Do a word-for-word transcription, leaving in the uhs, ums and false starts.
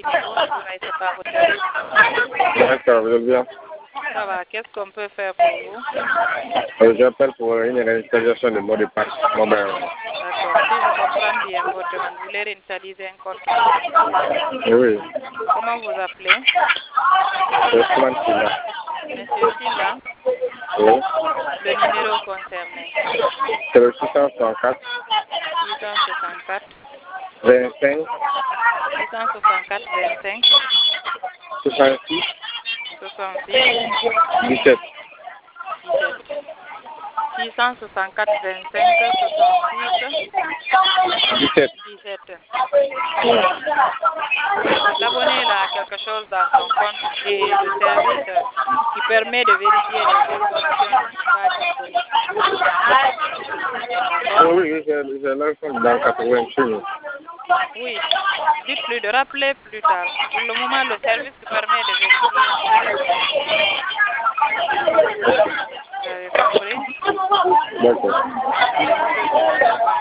bonjour, Aïssa par votre service. D'accord, vous êtes bien. Ça va, qu'est-ce qu'on peut faire pour vous? Euh, J'appelle pour une réinstallation de mot de passe mobile. D'accord, si je comprends bien votre demande, vous voulez réinitialiser un compte. Oui, Comment vous appelez? c'est Ousmane Silla. Monsieur Silla, Oui, le numéro concerné. c'est le six cent soixante-quatre, six cent soixante-quatre, vingt-cinq, six cent soixante-quatre, vingt-cinq, soixante-six, soixante-six, dix-sept. dix-sept. six cent soixante-quatre, vingt-cinq, soixante-six, dix-sept. dix-sept. L'abonné a quelque chose dans son compte et le service euh, qui permet de vérifier les informations n'est pas disponible. D'accord? Oui, oui, j'ai j'ai l'iPhone dans quatre-vingt-six. Oui. Dites-lui de rappeler plus tard. Pour le moment, le service qui permet de vérifier n'est pas disponible. Vous avez compris? D'accord. Avez-vous besoin d'informations?